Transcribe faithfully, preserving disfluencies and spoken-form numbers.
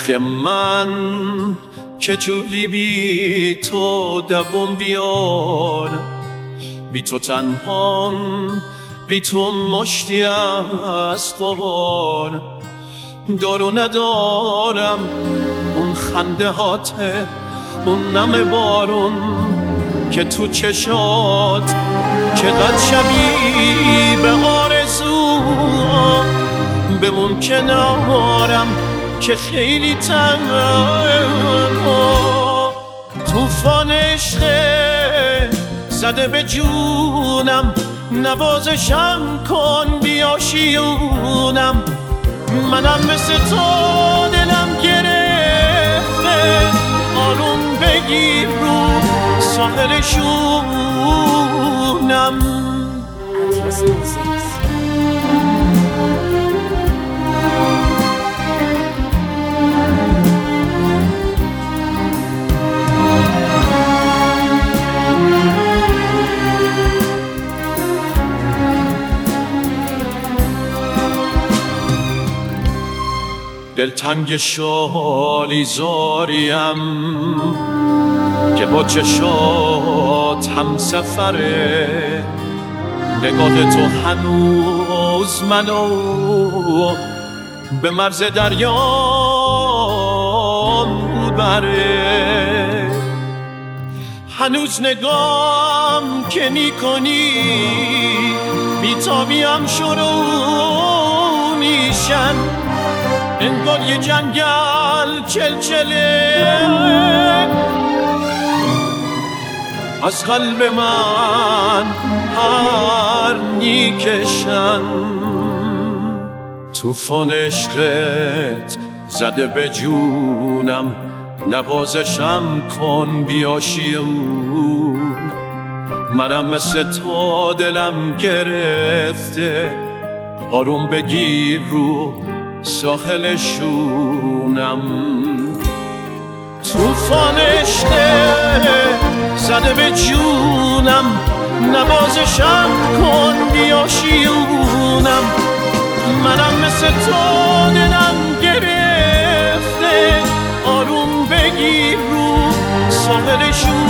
آخه من که جوری بی تو دوام بیارم، بی تو تنهام، بی تو مشتی از قبار دار و ندارم. اون خنده هاته، اون نم بارون که تو چشات چقدر شبیه به آرزو، بمون کنارم که خیلی تنها. توفان عشق زده به جونم، نوازشم کن بیا شیونم. منم مثل تو دلم گرفته، آروم بگیر رو ساحل شونم. دلتنگ شالی زاریم که با چشات هم سفره، نگاه تو هنوز منو به مرز دریا بره. هنوز نگام که میکنی بیتابیم شروع میشن، انگار یه جنگل چلچله از قلب من هر میکشن. توفان عشقت زده به جونم، نوازشم کن بیا شیون. منم مثل تو دلم گرفته، آروم بگیر رو ساحل شونم. توفان عشق زده به جونم، نوازشم کن بیا شیونم. منم مثل تو دلم گرفته، آروم بگیر رو ساحل شونم.